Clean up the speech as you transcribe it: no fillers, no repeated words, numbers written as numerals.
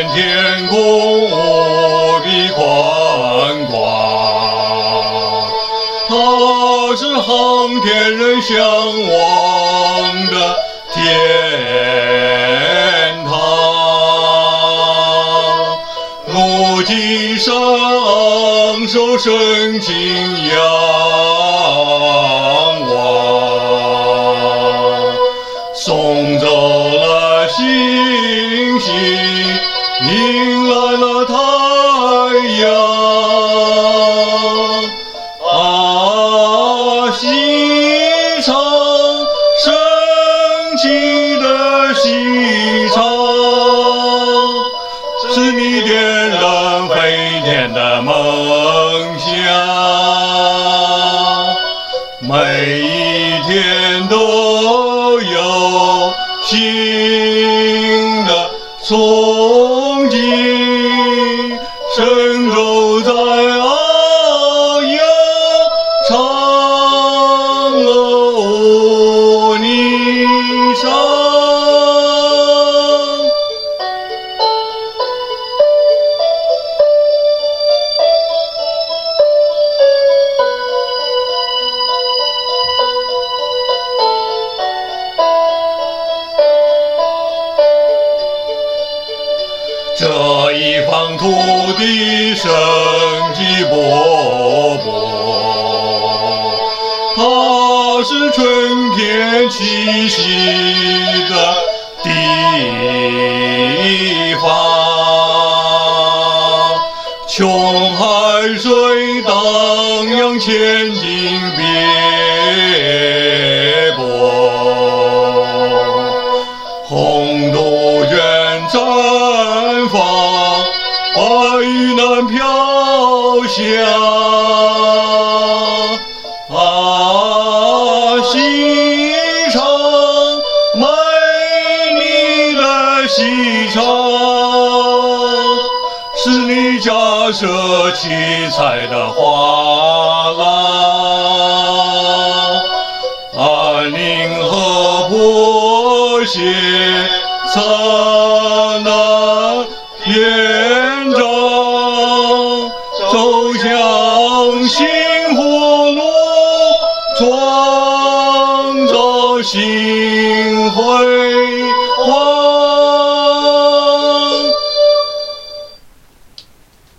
天空无比宽广，它是航天人向往的天堂。如今上受深情仰望，送走了星星，迎来了太阳。啊，细长升起的细长，是你点燃飞天的梦想，每一天都有新的憧憬，神州在翱翔，嫦娥舞霓裳。这一方土地生机勃勃，它是春天气息的地方，穷海水荡漾，千金别泊，红杜鹃绽放，白玉兰飘香。啊，细长美丽的细长，是你架设七彩的画廊。安宁和和谐灿烂篇章，走向幸福路，创造新辉。